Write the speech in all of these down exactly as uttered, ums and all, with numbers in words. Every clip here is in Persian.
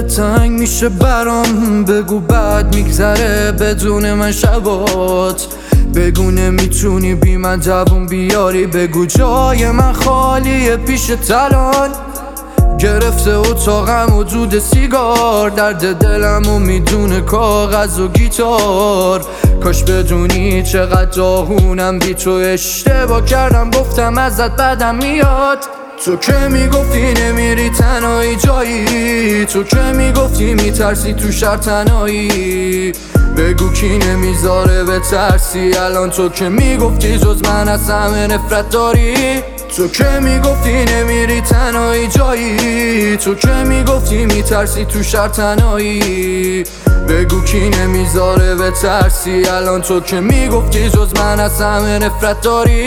تنگ میشه برام، بگو بعد میگذره بدون من شبات. بگو نمیتونی بی من جوون بیاری، بگو جای من خالیه پیش تلان. گرفته اتاقم و دود سیگار، درد دلم و میدونه کاغذ و گیتار. کاش بدونی چقدر داغونم بی تو، اشتباه کردم گفتم ازت بدم میاد. تو که میگفتی نمیری تنهایی جایی، تو که میگفتی میترسی تو شهر تنهایی. بگو کی نمیذاره به ترسی الان، تو که میگفتی جز من از همه نفرت داری. تو که میگفتی نمیری تنهایی جایی، تو که میگفتی میترسی تو شهر تنهایی. بگو کی نمیذاره به ترسی الان، تو که میگفتی جز من از همه نفرت داری.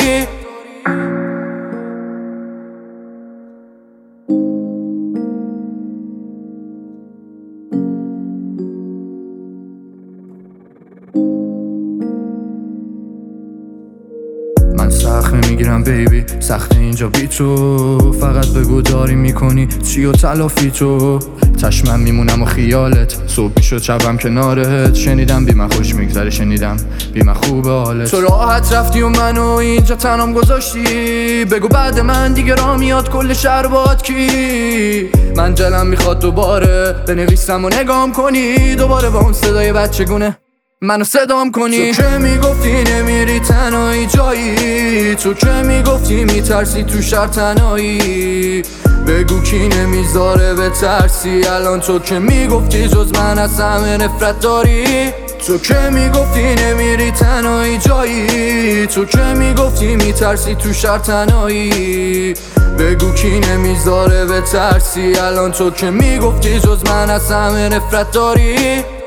من سخت نمیگیرم بیبی، سخت اینجا بی تو. فقط بگو داری میکنی چی و تلافی تو. چشمم میمونم و خیالت، صبح میشد شبم کنارت. شنیدم بی من خوش میگذره، شنیدم بی من خوبه حالت. تو راحت رفتی و منو اینجا تنام گذاشتی. بگو بعد من دیگه را میاد کل شهر باد کی. من دلم میخواد دوباره بنویسم و نگام کنی، دوباره با اون صدای بچگونه منو صدام کنی. تو که میگفتی نمیری تنهایی جایی، تو که میگفتی میترسی تو شهر تنهایی. بگو کی نمیذاره به ترسی الان، تو که میگفتی جز من از همه نفرت داری. تو که میگفتی نمیری تنهایی جایی، تو که میگفتی میترسی تو شهر تنهایی. بگو کی نمیذاره به ترسی الان، تو که میگفتی جز من از همه نفرت داری.